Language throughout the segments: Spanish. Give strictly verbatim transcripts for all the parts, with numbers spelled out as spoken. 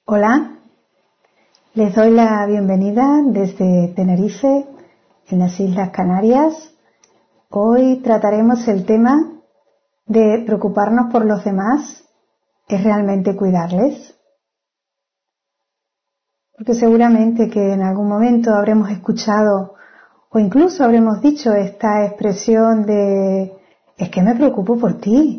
Hola, les doy la bienvenida desde Tenerife, en las Islas Canarias. Hoy trataremos el tema de preocuparnos por los demás, ¿es realmente cuidarles? Porque seguramente que en algún momento habremos escuchado o incluso habremos dicho esta expresión de es que me preocupo por ti.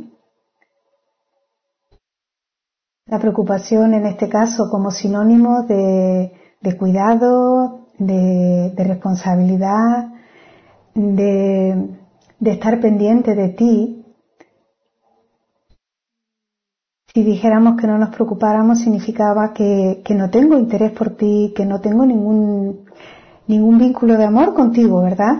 La preocupación en este caso como sinónimo de, de cuidado, de, de responsabilidad, de, de estar pendiente de ti. Si dijéramos que no nos preocupáramos significaba que, que no tengo interés por ti, que no tengo ningún, ningún vínculo de amor contigo, ¿verdad?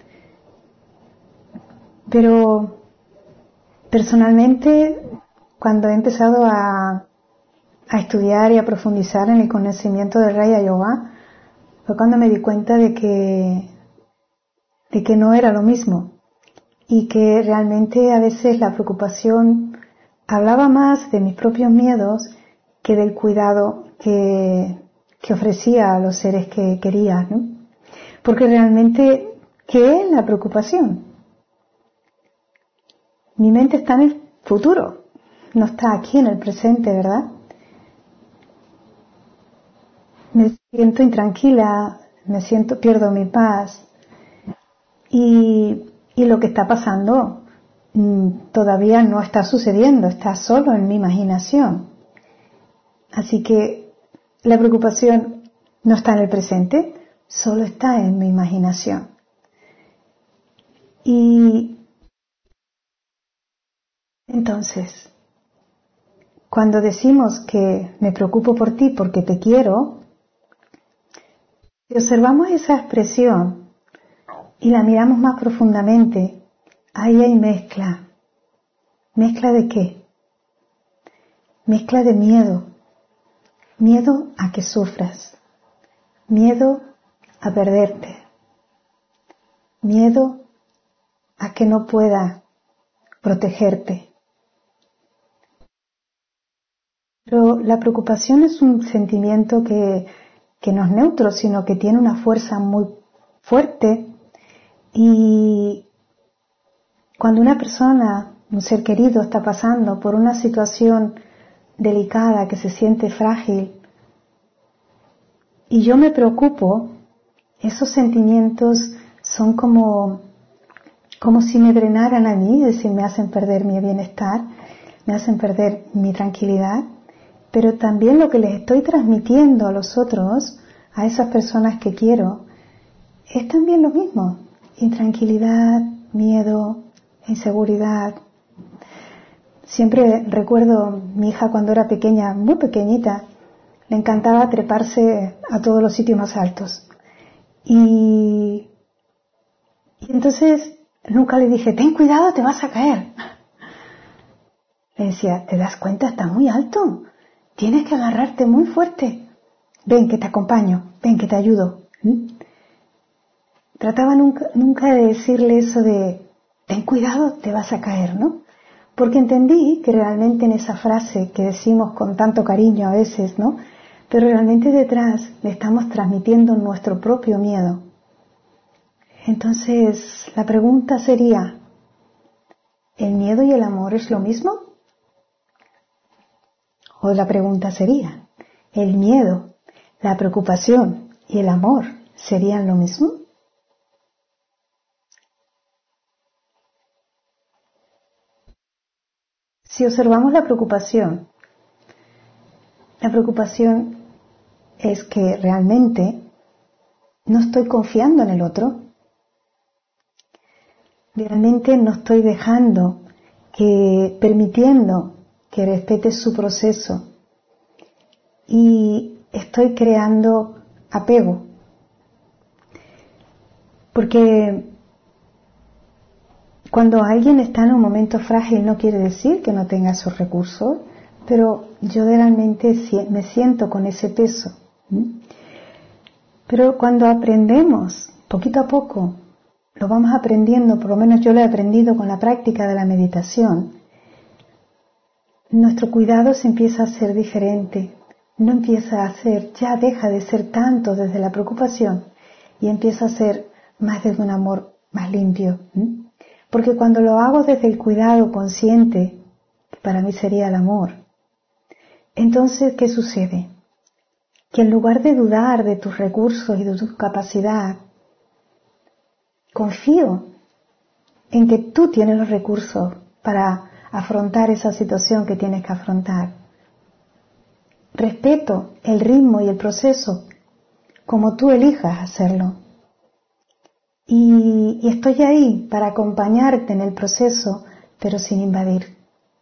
Pero personalmente, cuando he empezado a a estudiar y a profundizar en el conocimiento del Raja Yoga, fue cuando me di cuenta de que, de que no era lo mismo y que realmente a veces la preocupación hablaba más de mis propios miedos que del cuidado que, que ofrecía a los seres que quería, ¿no? Porque realmente, ¿qué es la preocupación? Mi mente está en el futuro, no está aquí en el presente, ¿verdad? Me siento intranquila, me siento, pierdo mi paz y, y lo que está pasando mmm, todavía no está sucediendo, está solo en mi imaginación. Así que la preocupación no está en el presente, solo está en mi imaginación. Y entonces, cuando decimos que me preocupo por ti porque te quiero, si observamos esa expresión y la miramos más profundamente, ahí hay mezcla. ¿Mezcla de qué? Mezcla de miedo. Miedo a que sufras. Miedo a perderte. Miedo a que no pueda protegerte. Pero la preocupación es un sentimiento que que no es neutro, sino que tiene una fuerza muy fuerte y cuando una persona, un ser querido, está pasando por una situación delicada, que se siente frágil, y yo me preocupo, esos sentimientos son como, como si me drenaran a mí, es decir, me hacen perder mi bienestar, me hacen perder mi tranquilidad, pero también lo que les estoy transmitiendo a los otros, a esas personas que quiero, es también lo mismo. Intranquilidad, miedo, inseguridad. Siempre recuerdo mi hija cuando era pequeña, muy pequeñita, le encantaba treparse a todos los sitios más altos. Y, y entonces nunca le dije, ten cuidado, te vas a caer. Le decía, ¿te das cuenta? Está muy alto. Tienes que agarrarte muy fuerte. Ven que te acompaño, ven que te ayudo. ¿Mm? Trataba nunca, nunca de decirle eso de, ten cuidado, te vas a caer, ¿no? Porque entendí que realmente en esa frase que decimos con tanto cariño a veces, ¿no? Pero realmente detrás le estamos transmitiendo nuestro propio miedo. Entonces, la pregunta sería, ¿el miedo y el amor es lo mismo? O la pregunta sería, ¿el miedo, la preocupación y el amor serían lo mismo? Si observamos la preocupación, la preocupación es que realmente no estoy confiando en el otro, realmente no estoy dejando que, permitiendo que respete su proceso y estoy creando apego. Porque cuando alguien está en un momento frágil no quiere decir que no tenga sus recursos, pero yo realmente me siento con ese peso. Pero cuando aprendemos, poquito a poco, lo vamos aprendiendo, por lo menos yo lo he aprendido con la práctica de la meditación, nuestro cuidado se empieza a ser diferente, no empieza a ser, ya deja de ser tanto desde la preocupación y empieza a ser más desde un amor más limpio. ¿Mm? Porque cuando lo hago desde el cuidado consciente, que para mí sería el amor, entonces, ¿qué sucede? Que en lugar de dudar de tus recursos y de tu capacidad, confío en que tú tienes los recursos para afrontar esa situación que tienes que afrontar. Respeto el ritmo y el proceso como tú elijas hacerlo. Y, y estoy ahí para acompañarte en el proceso, pero sin invadir.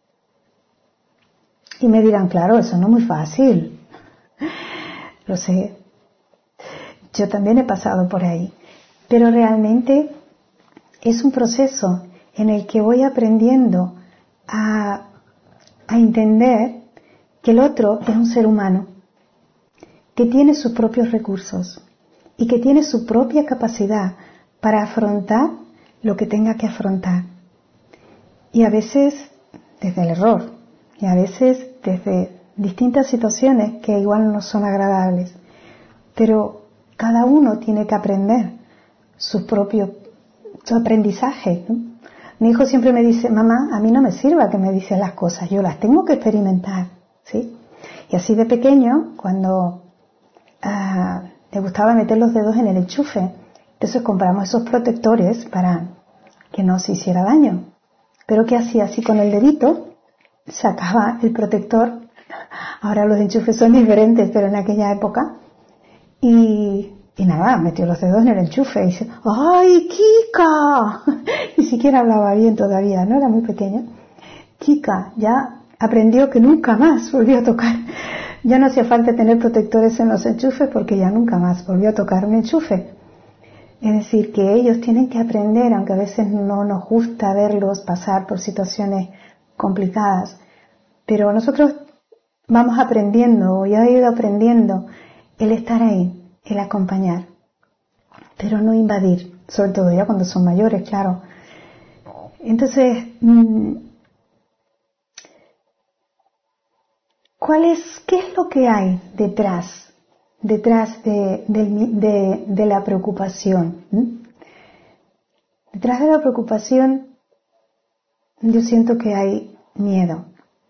Y me dirán, claro, eso no es muy fácil. Lo sé. Yo también he pasado por ahí. Pero realmente es un proceso en el que voy aprendiendo a, a entender que el otro es un ser humano, que tiene sus propios recursos y que tiene su propia capacidad para afrontar lo que tenga que afrontar. Y a veces desde el error, y a veces desde distintas situaciones que igual no son agradables. Pero cada uno tiene que aprender su propio su aprendizaje, ¿no? Mi hijo siempre me dice, mamá, a mí no me sirva que me dices las cosas, yo las tengo que experimentar, ¿sí? Y así de pequeño, cuando ah, le gustaba meter los dedos en el enchufe, entonces compramos esos protectores para que no se hiciera daño. Pero ¿qué hacía? Así con el dedito, sacaba el protector, ahora los enchufes son diferentes, pero en aquella época, y, y nada, metió los dedos en el enchufe y dice, ¡ay, Kika! Ni siquiera hablaba bien todavía, ¿no? Era muy pequeño. Kika ya aprendió que nunca más volvió a tocar. Ya no hacía falta tener protectores en los enchufes porque ya nunca más volvió a tocar un enchufe. Es decir, que ellos tienen que aprender, aunque a veces no nos gusta verlos pasar por situaciones complicadas, pero nosotros vamos aprendiendo, yo he ido aprendiendo el estar ahí, el acompañar, pero no invadir, sobre todo ya cuando son mayores, claro. Entonces, ¿cuál es, qué es lo que hay detrás? detrás de, de, de, de la preocupación. ¿Mm? Detrás de la preocupación yo siento que hay miedo.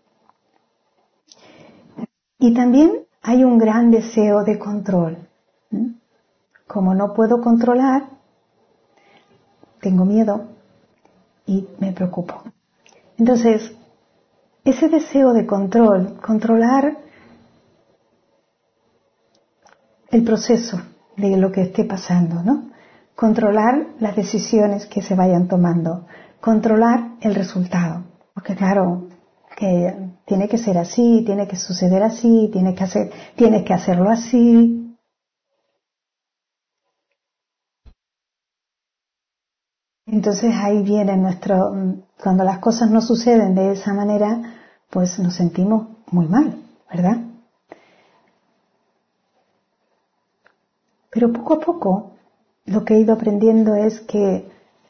Y también hay un gran deseo de control. ¿Mm? Como no puedo controlar, tengo miedo y me preocupo. Entonces, ese deseo de control, controlar el proceso de lo que esté pasando, ¿no? Controlar las decisiones que se vayan tomando, controlar el resultado, porque claro, que tiene que ser así, tiene que suceder así, tiene que hacer, tienes que hacerlo así. Entonces ahí viene nuestro, cuando las cosas no suceden de esa manera, pues nos sentimos muy mal, ¿verdad? Pero poco a poco lo que he ido aprendiendo es que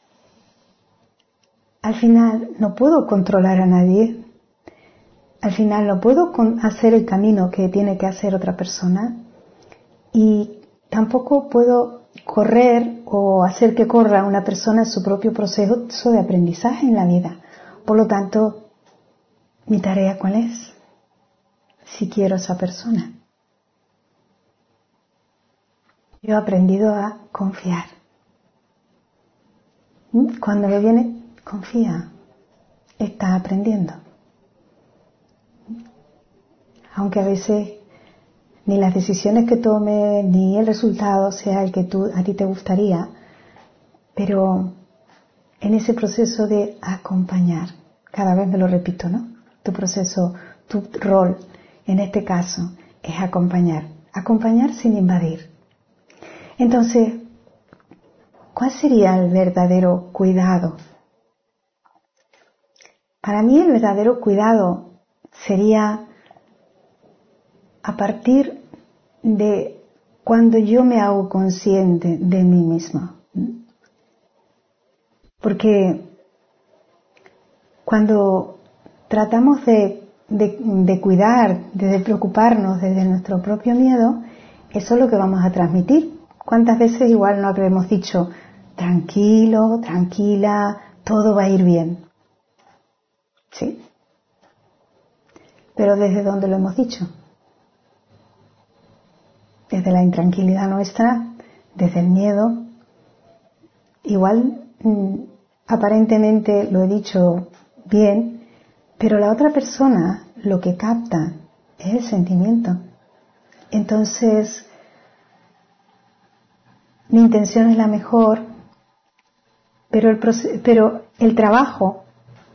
al final no puedo controlar a nadie, al final no puedo hacer el camino que tiene que hacer otra persona y tampoco puedo correr o hacer que corra una persona en su propio proceso de aprendizaje en la vida. Por lo tanto, ¿mi tarea cuál es? Si quiero a esa persona. Yo he aprendido a confiar. Cuando me viene, confía. Estás aprendiendo. Aunque a veces ni las decisiones que tome ni el resultado sea el que tú, a ti te gustaría, pero en ese proceso de acompañar, cada vez me lo repito, ¿no? Tu proceso, tu rol, en este caso, es acompañar. Acompañar sin invadir. Entonces, ¿cuál sería el verdadero cuidado? Para mí el verdadero cuidado sería a partir de cuando yo me hago consciente de mí misma. Porque cuando tratamos de de, de cuidar, de preocuparnos desde nuestro propio miedo, eso es lo que vamos a transmitir. ¿Cuántas veces igual no habremos dicho, tranquilo, tranquila, todo va a ir bien? ¿Sí? Pero ¿desde dónde lo hemos dicho? Desde la intranquilidad nuestra, desde el miedo. Igual, mmm, aparentemente lo he dicho bien, pero la otra persona lo que capta es el sentimiento. Entonces, mi intención es la mejor, pero el, proce- pero el trabajo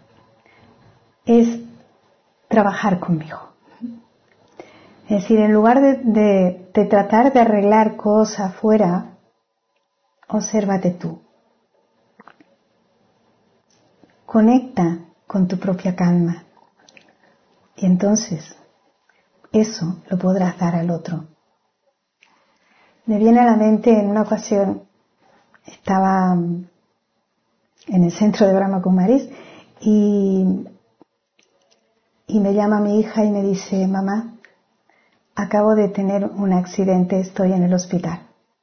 es trabajar conmigo. Es decir, en lugar de, de, de tratar de arreglar cosas afuera, obsérvate tú. Conecta con tu propia calma. Y entonces, eso lo podrás dar al otro. Me viene a la mente, en una ocasión, estaba en el centro de Brahma Kumaris y, y me llama mi hija y me dice, mamá, acabo de tener un accidente, estoy en el hospital.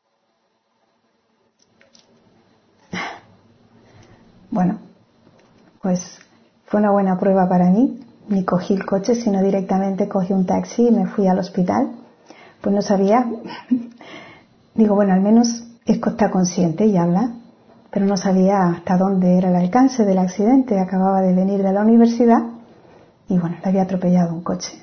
Bueno, pues fue una buena prueba para mí. Ni cogí el coche, sino directamente cogí un taxi y me fui al hospital. Pues no sabía, digo, bueno, al menos Esco está consciente y habla, pero no sabía hasta dónde era el alcance del accidente. Acababa de venir de la universidad y bueno, le había atropellado un coche.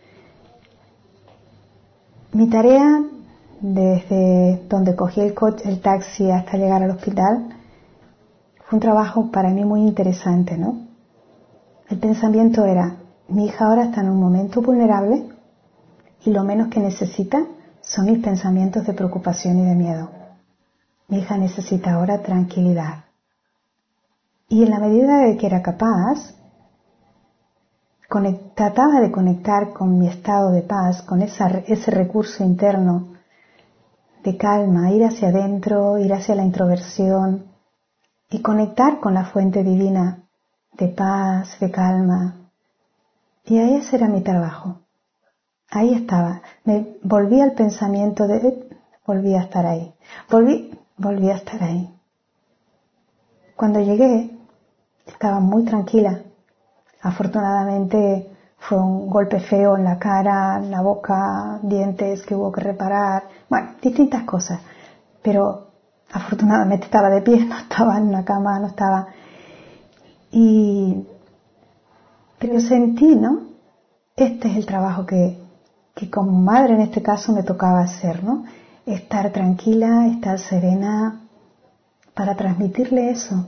Mi tarea, desde donde cogí el coche, el taxi hasta llegar al hospital, fue un trabajo para mí muy interesante, ¿no? El pensamiento era, mi hija ahora está en un momento vulnerable y lo menos que necesita son mis pensamientos de preocupación y de miedo. Mi hija necesita ahora tranquilidad. Y en la medida de que era capaz, conect- trataba de conectar con mi estado de paz, con esa, ese recurso interno de calma, ir hacia adentro, ir hacia la introversión y conectar con la fuente divina de paz, de calma. Y ahí ese era mi trabajo. Ahí estaba. Me volví al pensamiento de... Volví a estar ahí. Volví, volví a estar ahí. Cuando llegué, estaba muy tranquila. Afortunadamente fue un golpe feo en la cara, en la boca, dientes que hubo que reparar. Bueno, distintas cosas. Pero afortunadamente estaba de pie, no estaba en una cama, no estaba... Y... Pero sentí, ¿no? Este es el trabajo que, que como madre en este caso me tocaba hacer, ¿no? Estar tranquila, estar serena, para transmitirle eso.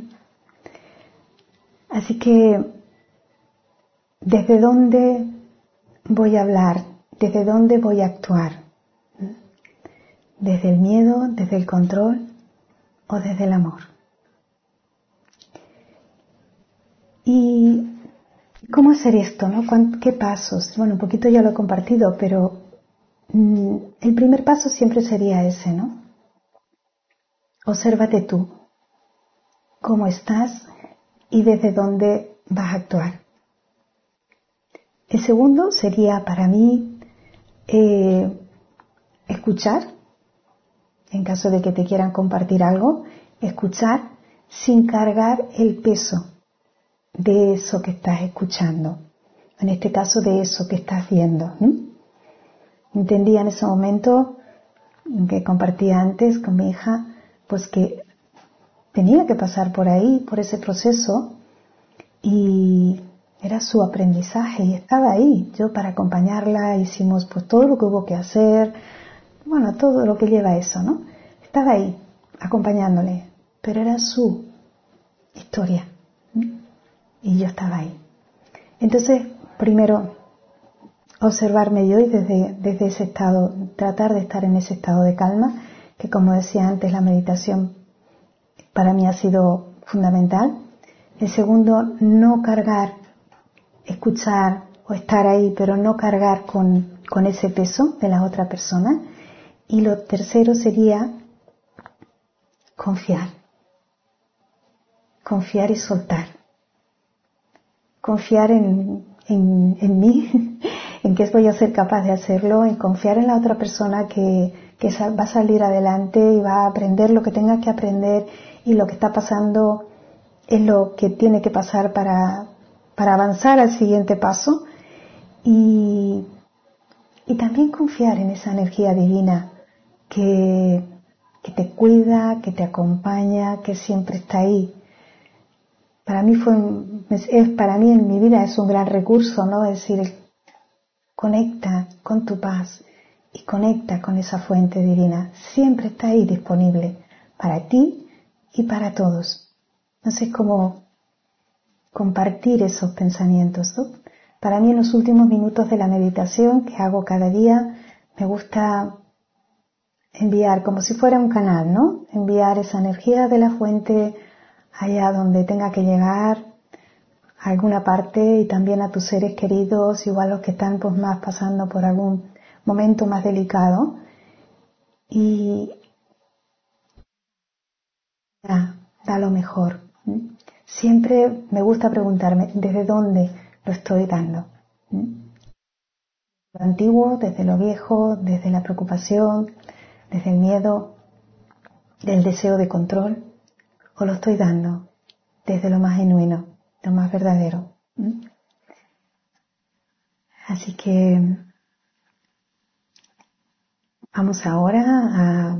Así que, ¿desde dónde voy a hablar? ¿Desde dónde voy a actuar? ¿Desde el miedo, desde el control o desde el amor? Y ¿cómo hacer esto, no? ¿Qué pasos? Bueno, un poquito ya lo he compartido, pero mmm, el primer paso siempre sería ese, ¿no? Obsérvate tú, cómo estás y desde dónde vas a actuar. El segundo sería para mí eh, escuchar, en caso de que te quieran compartir algo, escuchar sin cargar el peso de eso que estás escuchando, en este caso de eso que estás viendo. ¿Mm? Entendía en ese momento que compartía antes con mi hija, pues que tenía que pasar por ahí, por ese proceso, y era su aprendizaje y estaba ahí. Yo para acompañarla hicimos pues todo lo que hubo que hacer, bueno, todo lo que lleva eso, ¿no? Estaba ahí, acompañándole, pero era su historia. ¿Mm? Y yo estaba ahí. Entonces, primero, observarme yo y desde, desde ese estado, tratar de estar en ese estado de calma, que como decía antes, la meditación para mí ha sido fundamental. El segundo, no cargar, escuchar o estar ahí, pero no cargar con, con ese peso de la otra persona. Y lo tercero sería confiar. Confiar y soltar. Confiar en, en, en mí, en que voy a ser capaz de hacerlo, en confiar en la otra persona que, que va a salir adelante y va a aprender lo que tenga que aprender, y lo que está pasando es lo que tiene que pasar para, para avanzar al siguiente paso. Y, y también confiar en esa energía divina que, que te cuida, que te acompaña, que siempre está ahí. Para mí fue, es, para mí en mi vida es un gran recurso, ¿no? Es decir, conecta con tu paz y conecta con esa fuente divina. Siempre está ahí disponible para ti y para todos. Entonces, como compartir esos pensamientos, ¿no? Para mí en los últimos minutos de la meditación que hago cada día, me gusta enviar como si fuera un canal, ¿no? Enviar esa energía de la fuente allá donde tenga que llegar, a alguna parte, y también a tus seres queridos, igual los que están pues más pasando por algún momento más delicado. Y da, da lo mejor. Siempre me gusta preguntarme desde dónde lo estoy dando. Lo antiguo, desde lo viejo, desde la preocupación, desde el miedo, del deseo de control, o lo estoy dando desde lo más genuino, lo más verdadero. Así que vamos ahora a,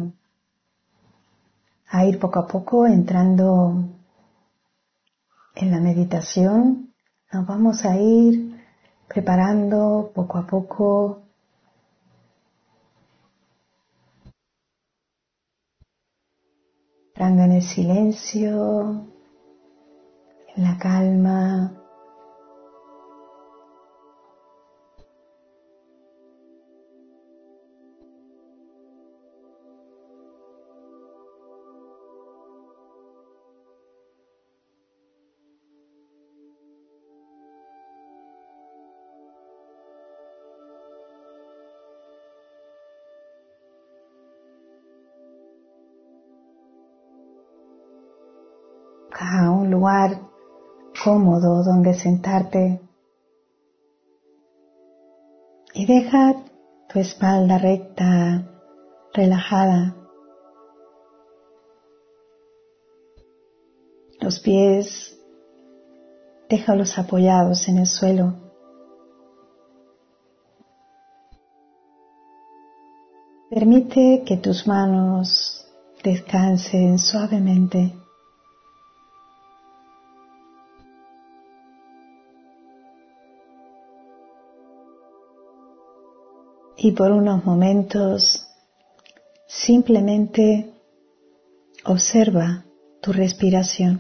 a ir poco a poco entrando en la meditación. Nos vamos a ir preparando poco a poco entrando en el silencio, en la calma. A un lugar cómodo donde sentarte y deja tu espalda recta, relajada. Los pies, déjalos apoyados en el suelo. Permite que tus manos descansen suavemente. Y por unos momentos simplemente observa tu respiración.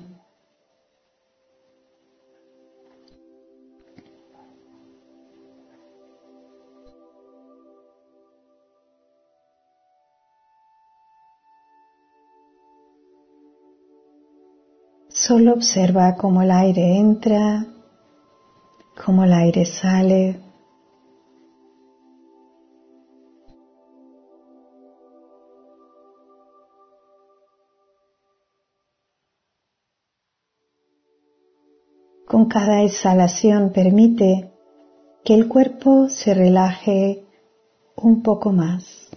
Solo observa cómo el aire entra, cómo el aire sale. Con cada exhalación permite que el cuerpo se relaje un poco más.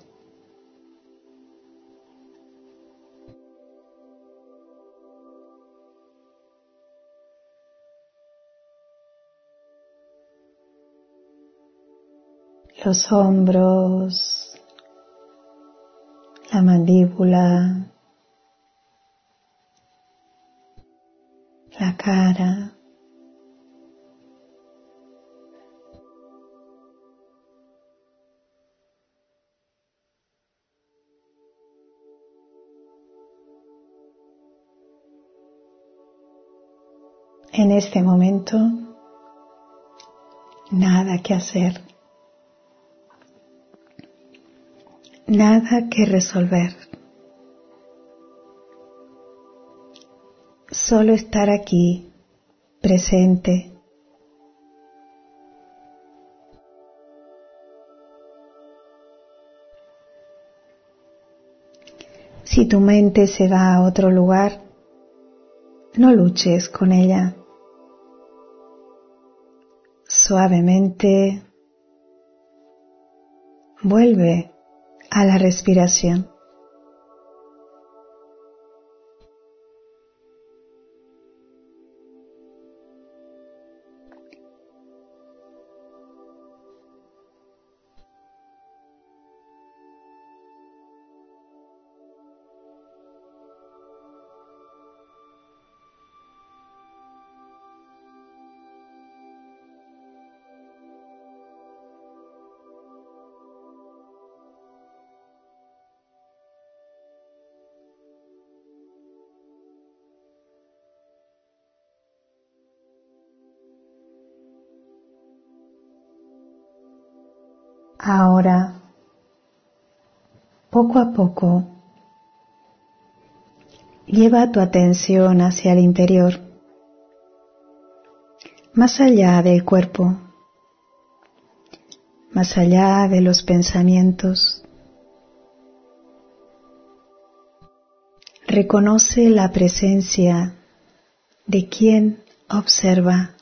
Los hombros, la mandíbula, la cara. En este momento, nada que hacer, nada que resolver. Solo estar aquí, presente. Si tu mente se va a otro lugar, no luches con ella. Suavemente vuelve a la respiración. Ahora, poco a poco, lleva tu atención hacia el interior, más allá del cuerpo, más allá de los pensamientos. Reconoce la presencia de quien observa.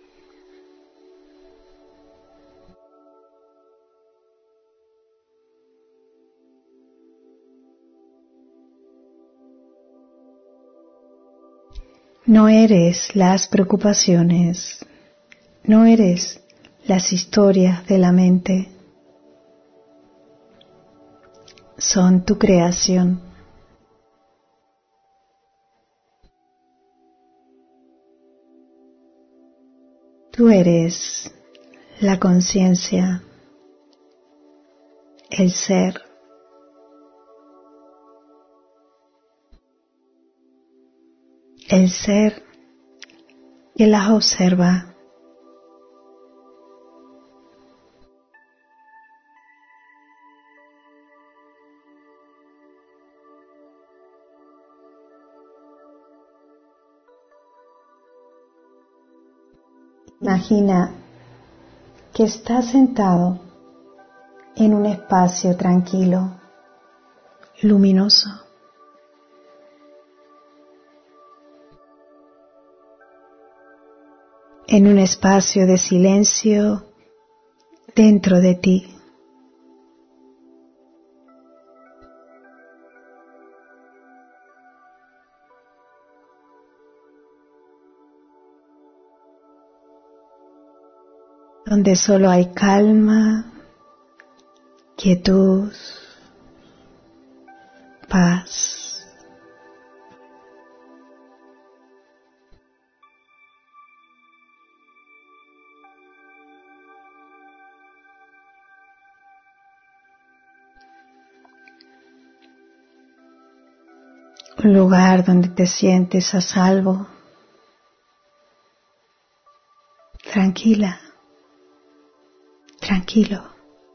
No eres las preocupaciones, no eres las historias de la mente, son tu creación. Tú eres la conciencia, el ser. El ser que las observa. Imagina que estás sentado en un espacio tranquilo, luminoso. En un espacio de silencio dentro de ti. Donde solo hay calma, quietud, paz. Un lugar donde te sientes a salvo, tranquila, tranquilo.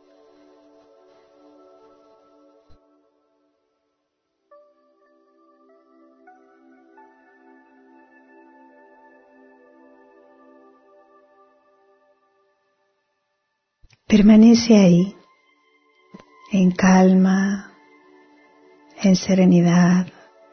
Permanece ahí, en calma, en serenidad.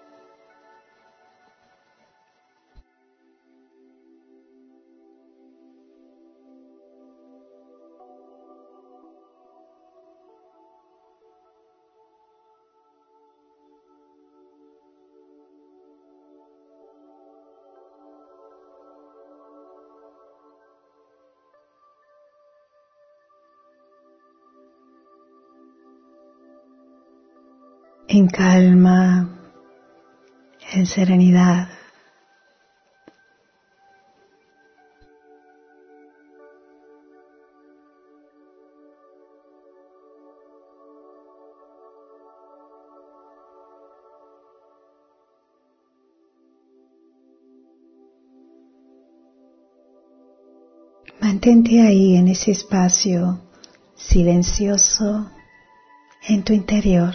En calma, en serenidad. Mantente ahí en ese espacio silencioso en tu interior.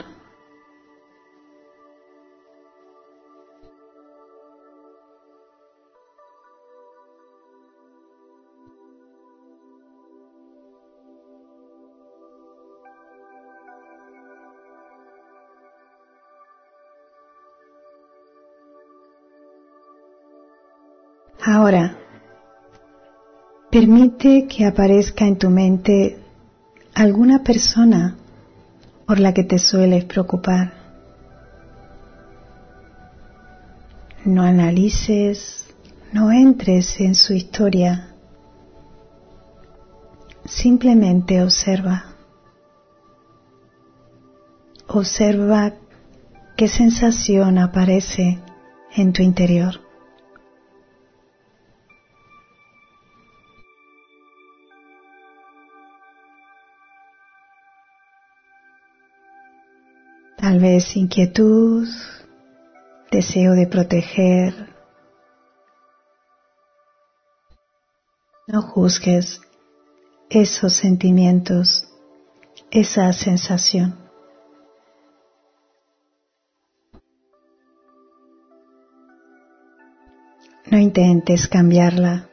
Ahora, Permite que aparezca en tu mente alguna persona por la que te sueles preocupar. No analices, no entres en su historia. Simplemente observa. Observa qué sensación aparece en tu interior. Tal vez inquietud, deseo de proteger. No juzgues esos sentimientos, esa sensación. No intentes cambiarla.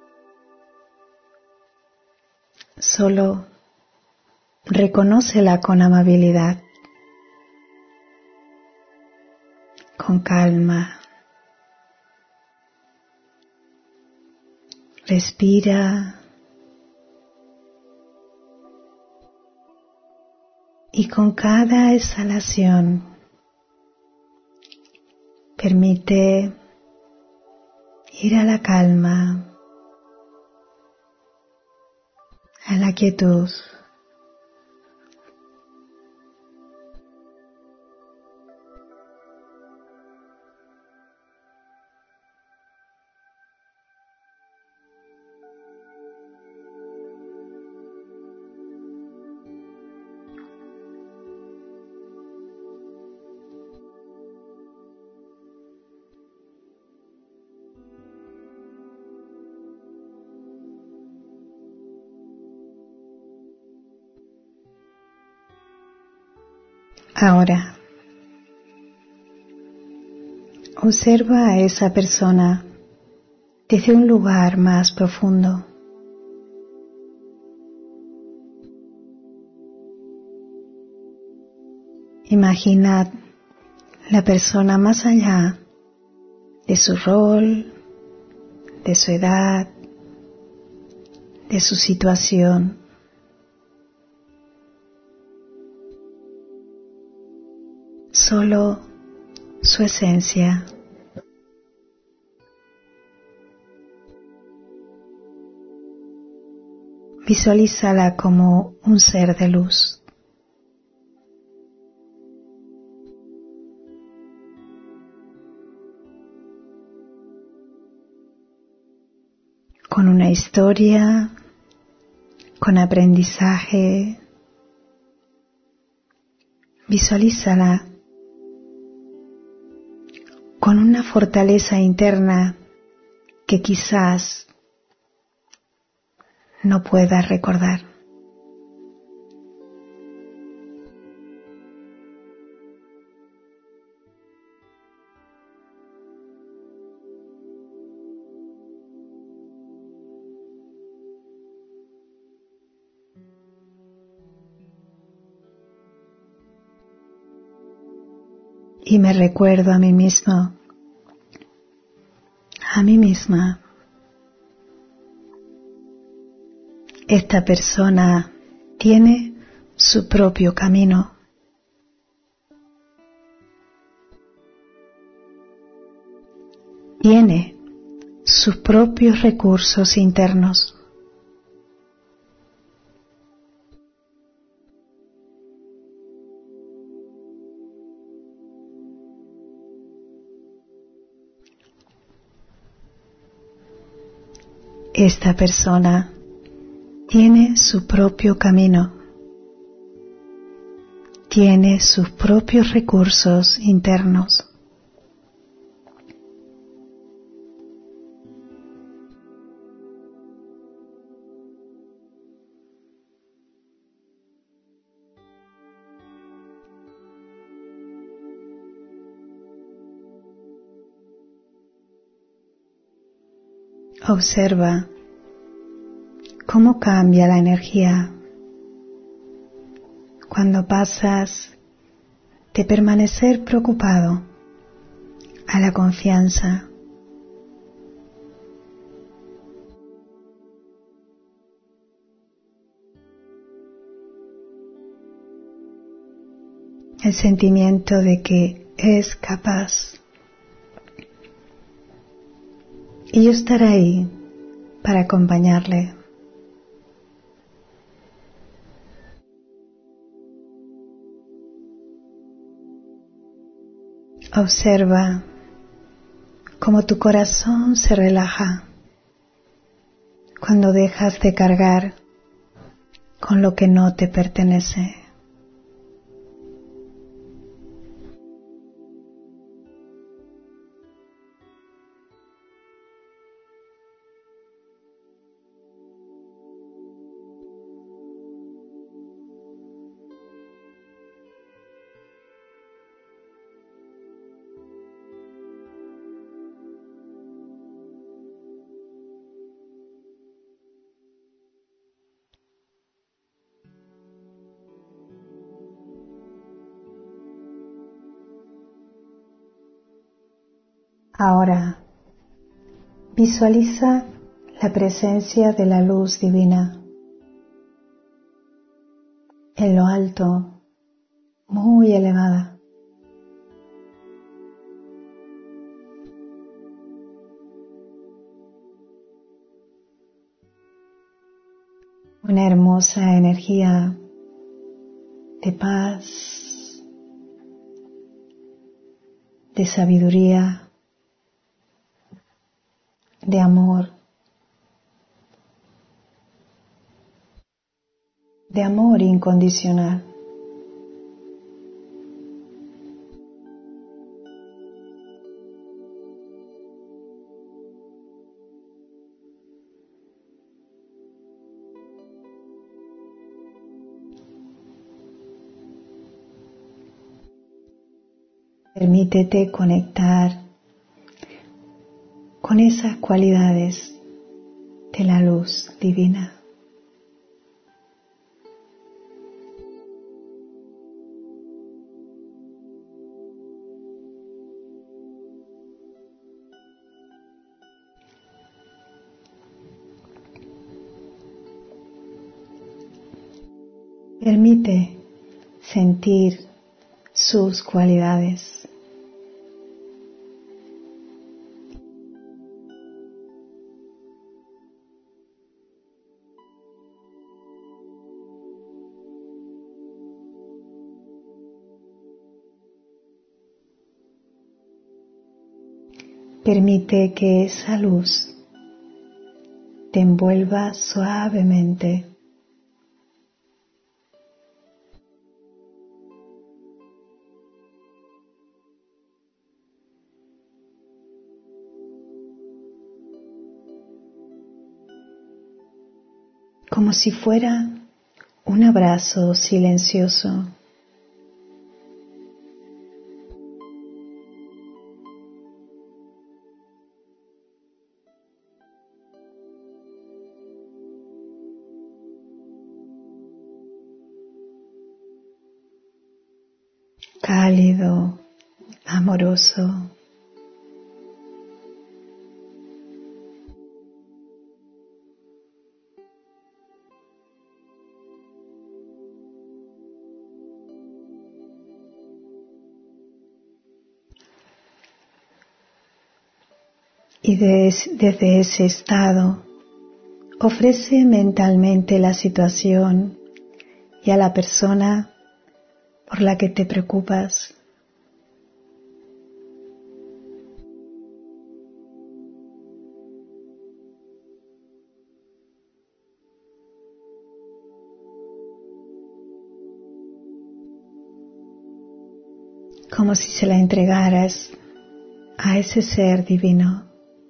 Solo reconócela con amabilidad, con calma. Respira y con cada exhalación permite ir a la calma, a la quietud. Ahora, observa a esa persona desde un lugar más profundo. Imagina la persona más allá de su rol, de su edad, de su situación. Solo su esencia. Visualízala como un ser de luz. Con una historia, con aprendizaje. Visualízala con una fortaleza interna que quizás no puedas recordar. Y me recuerdo a mí mismo, a mí misma. Esta persona tiene su propio camino. Tiene sus propios recursos internos. Esta persona tiene su propio camino, tiene sus propios recursos internos. Observa cómo cambia la energía cuando pasas de permanecer preocupado a la confianza. el sentimiento de que es capaz. Y yo estaré ahí para acompañarle. Observa cómo tu corazón se relaja cuando dejas de cargar con lo que no te pertenece. Ahora, visualiza la presencia de la luz divina en lo alto, muy elevada. Una hermosa energía de paz, de sabiduría, de amor, de amor incondicional. Permítete conectar con esas cualidades de la luz divina. Permite sentir sus cualidades. Permite que esa luz te envuelva suavemente. Como si fuera un abrazo silencioso. Cálido, amoroso. Y des, desde ese estado, ofrece mentalmente la situación y a la persona por la que te preocupas. Como si se la entregaras a ese ser divino.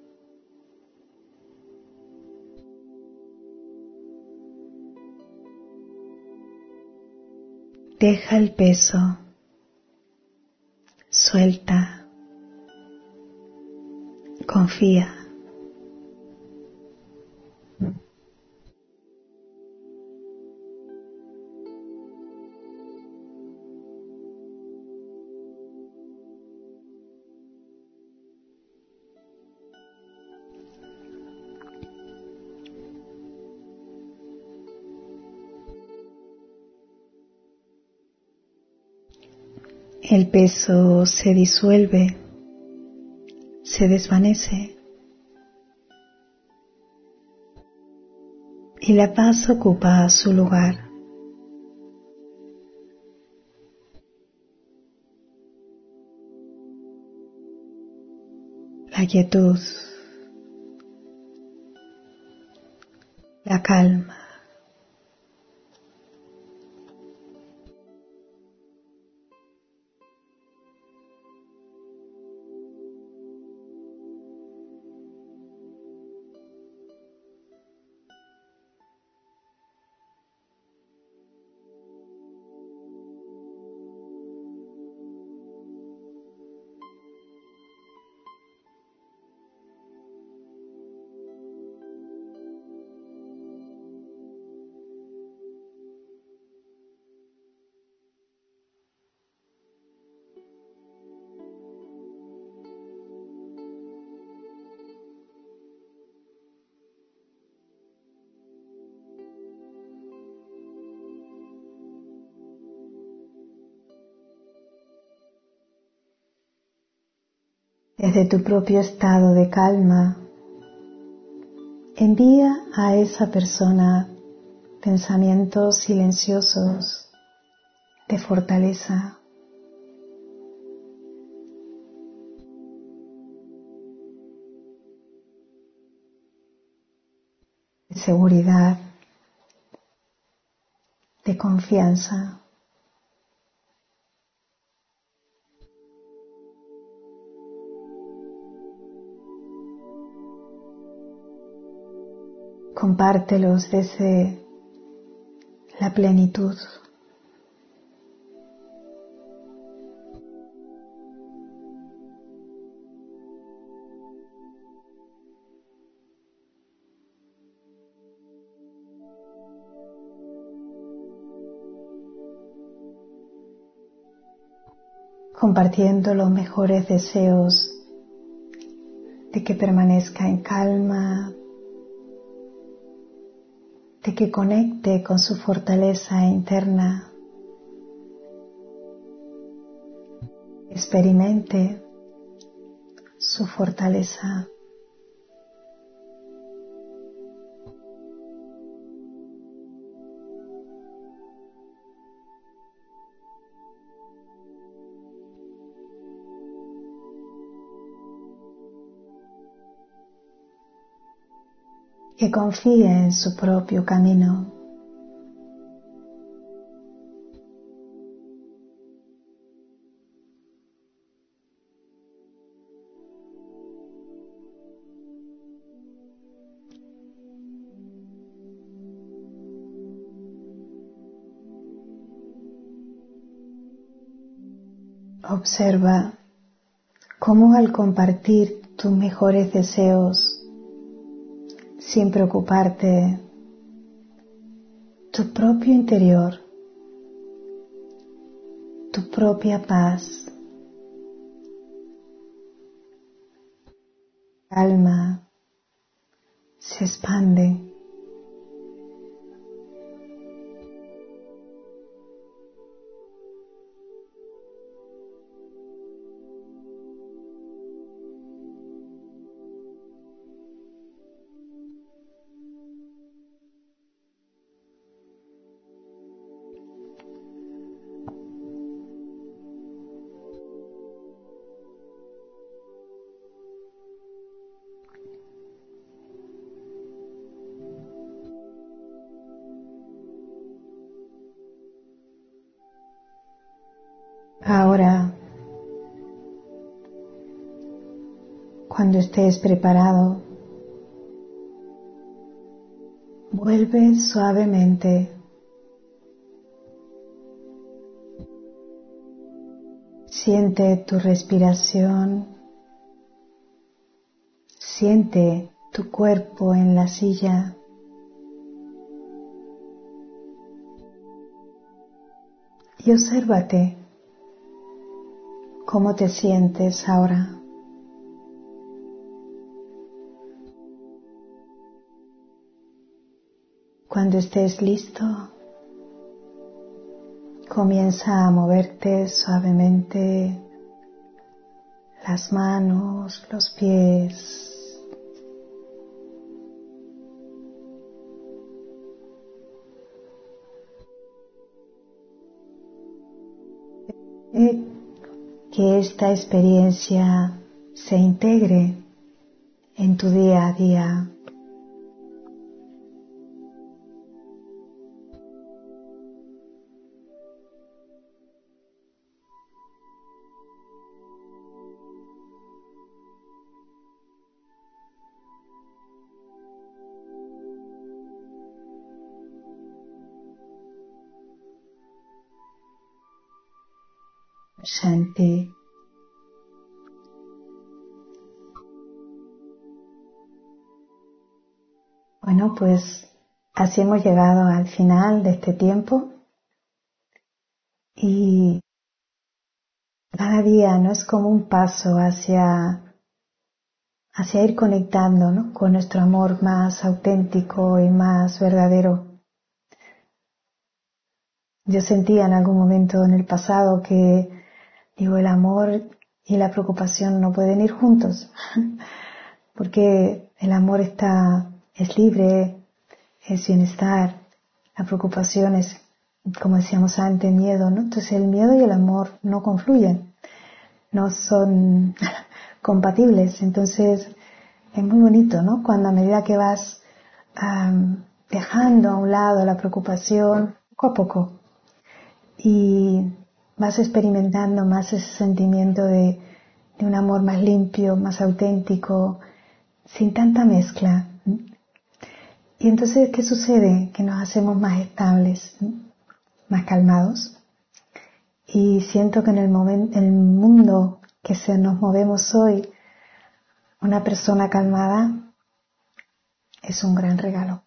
Deja el peso, suelta, confía. El peso se disuelve, se desvanece y la paz ocupa su lugar. La quietud, la calma. Desde tu propio estado de calma, envía a esa persona pensamientos silenciosos de fortaleza, de seguridad, de confianza. Compártelos desde la plenitud. Compartiendo los mejores deseos de que permanezca en calma, de que conecte con su fortaleza interna, experimente su fortaleza. Que confíe en su propio camino. Observa cómo al compartir tus mejores deseos, sin preocuparte, tu propio interior, tu propia paz, calma, se expande. Ahora, cuando estés preparado, vuelve suavemente. Siente tu respiración, siente tu cuerpo en la silla. Y obsérvate cómo te sientes ahora. Cuando estés listo, comienza a moverte suavemente las manos, los pies. Que esta experiencia se integre en tu día a día. Shanti. Bueno, pues así hemos llegado al final de este tiempo y cada día no es como un paso hacia, hacia ir conectando, ¿no?, con nuestro amor más auténtico y más verdadero. Yo sentía en algún momento en el pasado que, digo, el amor y la preocupación no pueden ir juntos, porque el amor está, es libre, es bienestar, la preocupación es, como decíamos antes, miedo, ¿no? Entonces el miedo y el amor no confluyen, no son compatibles. Entonces es muy bonito, ¿no?, cuando a medida que vas um, dejando a un lado la preocupación, poco a poco, y vas experimentando más ese sentimiento de, de un amor más limpio, más auténtico, sin tanta mezcla. Y entonces, ¿qué sucede? Que nos hacemos más estables, más calmados. Y siento que en el, momento, en el mundo que se nos movemos hoy, una persona calmada es un gran regalo.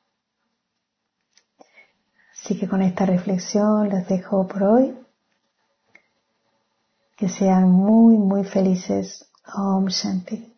Así que con esta reflexión les dejo por hoy. Que sean muy, muy felices. Om Shanti.